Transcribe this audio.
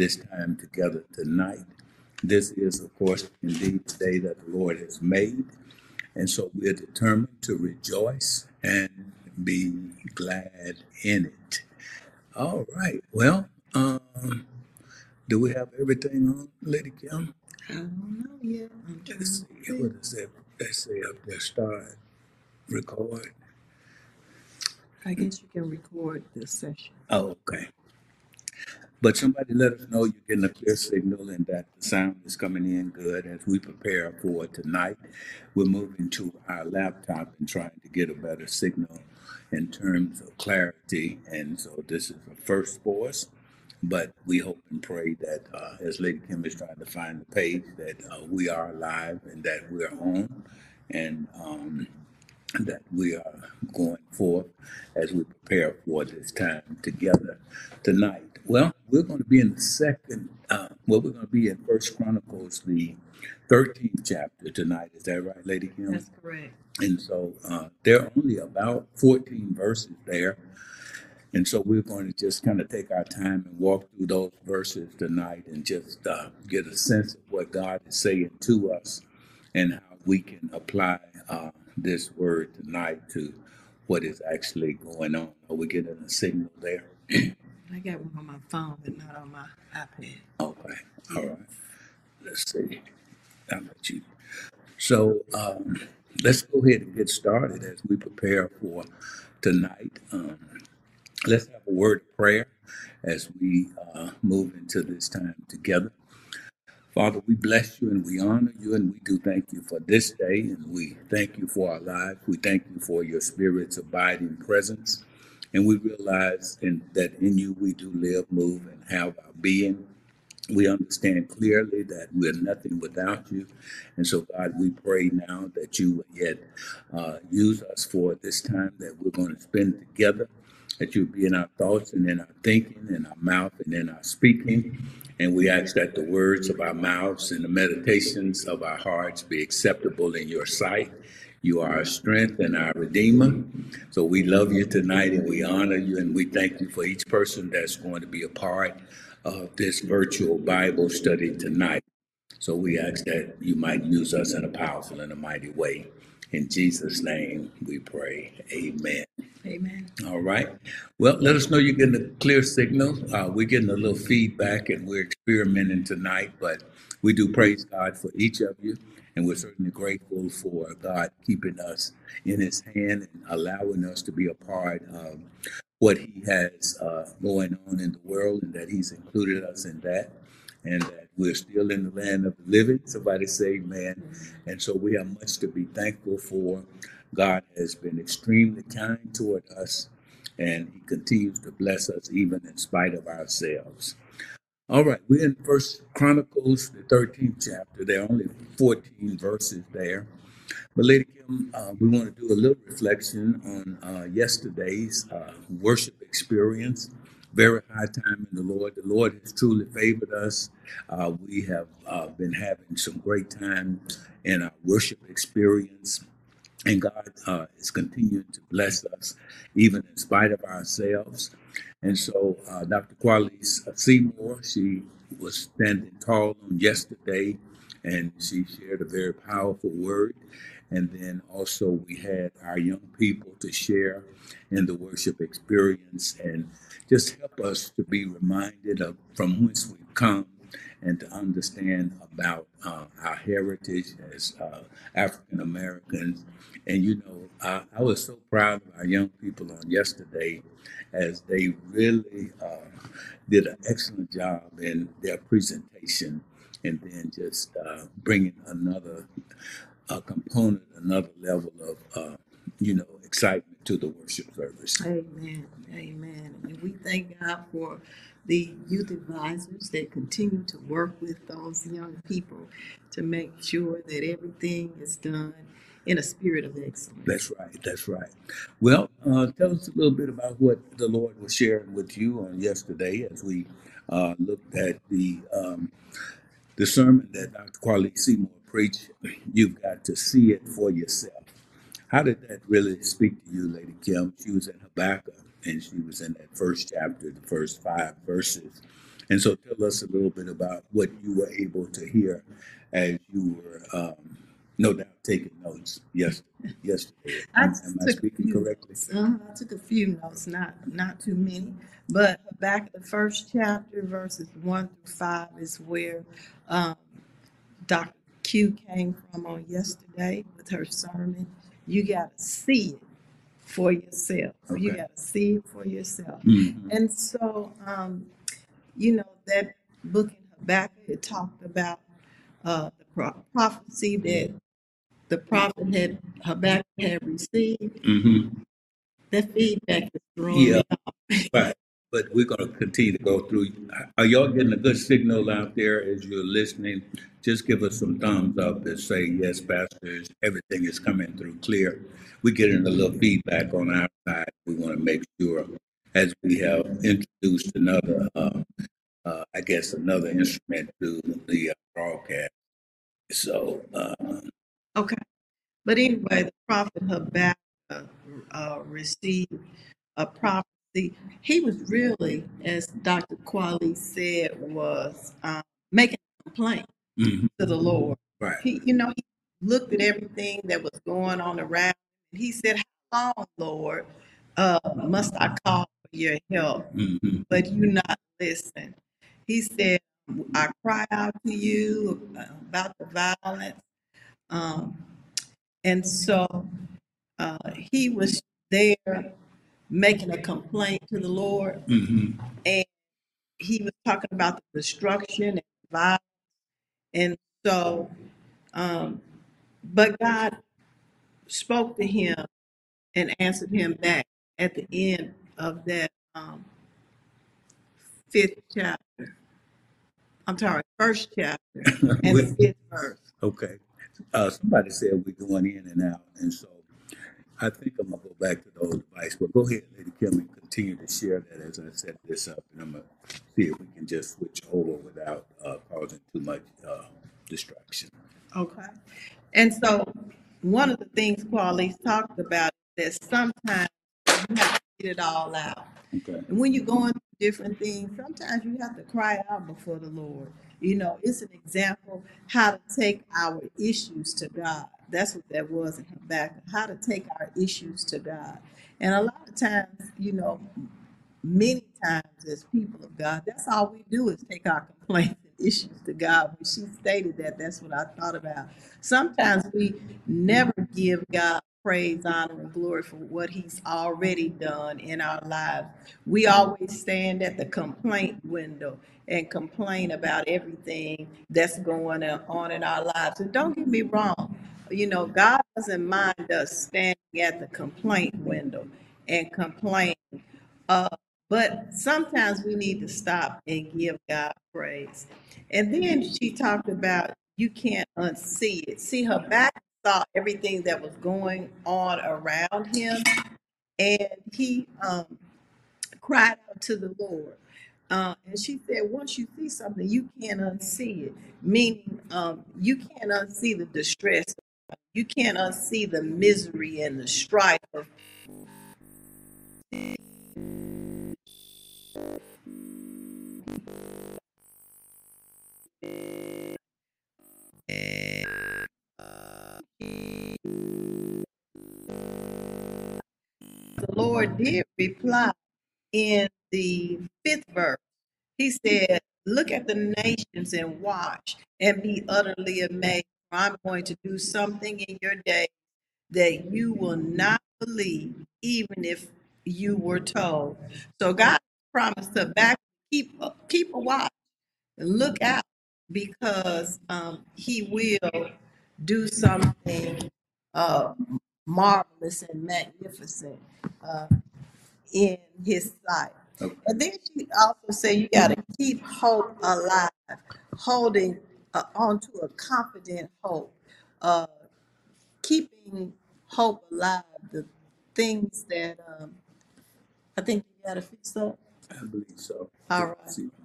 this time together tonight. This is, of course, indeed the day that the Lord has made. And so we're determined to rejoice and be glad in it. All right. Well, do we have everything on, Lady Kim? I don't know yet. I'm trying Let's to see. see. What does that they say up there? Start, record. I guess you can record this session. Oh, okay. But somebody let us know you're getting a clear signal and that the sound is coming in good as we prepare for tonight. We're moving to our laptop and trying to get a better signal in terms of clarity. And so this is a first for us. But we hope and pray that as Lady Kim is trying to find the page, that we are live and that we're on. And that we are going forth as we prepare for this time together tonight. Well, we're going to be in the we're going to be in First Chronicles, the 13th chapter tonight. Is that right, Lady Kim? That's correct. And so there are only about 14 verses there. And so we're going to just kind of take our time and walk through those verses tonight and just get a sense of what God is saying to us and how we can apply this word tonight to what is actually going on. Are we getting a signal there? I got one on my phone, but not on my iPad. Okay. All right. Let's see. How about you? So let's go ahead and get started as we prepare for tonight. Let's have a word of prayer as we move into this time together. Father, we bless you and we honor you and we do thank you for this day and we thank you for our lives. We thank you for your Spirit's abiding presence. And we realize that in you we do live, move, and have our being. We understand clearly that we're nothing without you. And so, God, we pray now that you would yet use us for this time that we're going to spend together, that you'll be in our thoughts and in our thinking, in our mouth and in our speaking. And we ask that the words of our mouths and the meditations of our hearts be acceptable in your sight. You are our strength and our Redeemer. So we love you tonight and we honor you and we thank you for each person that's going to be a part of this virtual Bible study tonight. So we ask that you might use us in a powerful and a mighty way. In Jesus' name we pray. Amen. Amen. All right. Well, let us know you're getting a clear signal. We're getting a little feedback and we're experimenting tonight, but we do praise God for each of you. And we're certainly grateful for God keeping us in his hand and allowing us to be a part of what he has going on in the world and that he's included us in that. And that we're still in the land of the living. Somebody say amen. And so we have much to be thankful for. God has been extremely kind toward us, and he continues to bless us even in spite of ourselves. All right, we're in First Chronicles, the 13th chapter. There are only 14 verses there. But Lady Kim, we want to do a little reflection on yesterday's worship experience. Very high time in the Lord. The Lord has truly favored us. We have been having some great time in our worship experience. And God is continuing to bless us, even in spite of ourselves. And so Dr. Qualis Seymour, she was standing tall on yesterday, and she shared a very powerful word. And then also we had our young people to share in the worship experience and just help us to be reminded of from whence we've come and to understand about our heritage as African Americans. And you know, I was so proud of our young people on yesterday as they really did an excellent job in their presentation and then just bringing another component, another level of, excitement to the worship service. Amen. Amen. And we thank God for the youth advisors that continue to work with those young people to make sure that everything is done in a spirit of excellence. That's right. That's right. Well, tell us a little bit about what the Lord was sharing with you on yesterday as we looked at the sermon that Dr. Qualis Seymour preached. You've got to see it for yourself. How did that really speak to you, Lady Kim? She was in Habakkuk, and she was in that first chapter, the first 5 verses. And so tell us a little bit about what you were able to hear as you were, no doubt, taking notes yesterday. I Am just I took a speaking few correctly? notes. I took a few notes, not too many. But back in the first chapter, verses 1 through 5, is where um, Dr. Q came from on yesterday with her sermon. You got to see it for yourself. You Okay. got to see it for yourself. Mm-hmm. And so, that book in Habakkuk, it talked about the prophecy that the prophet Habakkuk had received. Mm-hmm. That feedback is throwing Yeah, me off. right. But we're going to continue to go through. Are y'all getting a good signal out there as you're listening? Just give us some thumbs up and say, yes, pastors, everything is coming through clear. We're getting a little feedback on our side. We want to make sure, as we have introduced another, I guess, another instrument to the broadcast. So, Okay. But anyway, the prophet Habakkuk received a prophecy. He was really, as Dr. Qualley said, was making a complaint mhm, to the Lord. right. He looked at everything that was going on around, and he said, "How long, Lord, must I call for your help, Hmm. but you not listen?" He said, "I cry out to you about the violence." Um, and so he was there making a complaint to the Lord, Hmm. and he was talking about the destruction and violence. And so, but God spoke to him and answered him back at the end of that fifth chapter. I'm sorry, first chapter and the fifth verse. Okay. Somebody said we're going in and out, and so I think I'm gonna go back to the old device. But go ahead, Lady Kim, and continue to share that as I set this up, and I'm gonna see if we can just switch over without causing too much distraction. Okay. And so one of the things Pauline talked about is that sometimes you have to get it all out. Okay. And when you're going through different things, sometimes you have to cry out before the Lord. It's an example how to take our issues to God. That's what that was in Habakkuk, how to take our issues to God. And a lot of times, many times as people of God, that's all we do is take our complaints and issues to God. When she stated that, that's what I thought about. Sometimes we never give God praise, honor, and glory for what He's already done in our lives. We always stand at the complaint window and complain about everything that's going on in our lives. And don't get me wrong, God doesn't mind us standing at the complaint window and complaining. Uh, but sometimes we need to stop and give God praise. And then she talked about you can't unsee it. See, her back saw everything that was going on around him, and he cried out to the Lord. And she said, once you see something, you can't unsee it. Meaning, you can't unsee the distress. You can't unsee the misery and the strife of the Lord did reply in the fifth verse. He said, look at the nations and watch and be utterly amazed. I'm going to do something in your day that you will not believe, even if you were told. So God promised to back keep a watch and look out because He will do something uh, marvelous and magnificent uh, in His sight. Okay. And then she also said you got to keep hope alive, holding onto a confident hope, uh, keeping hope alive. The things that I think you got to fix up. I believe so. All right. See.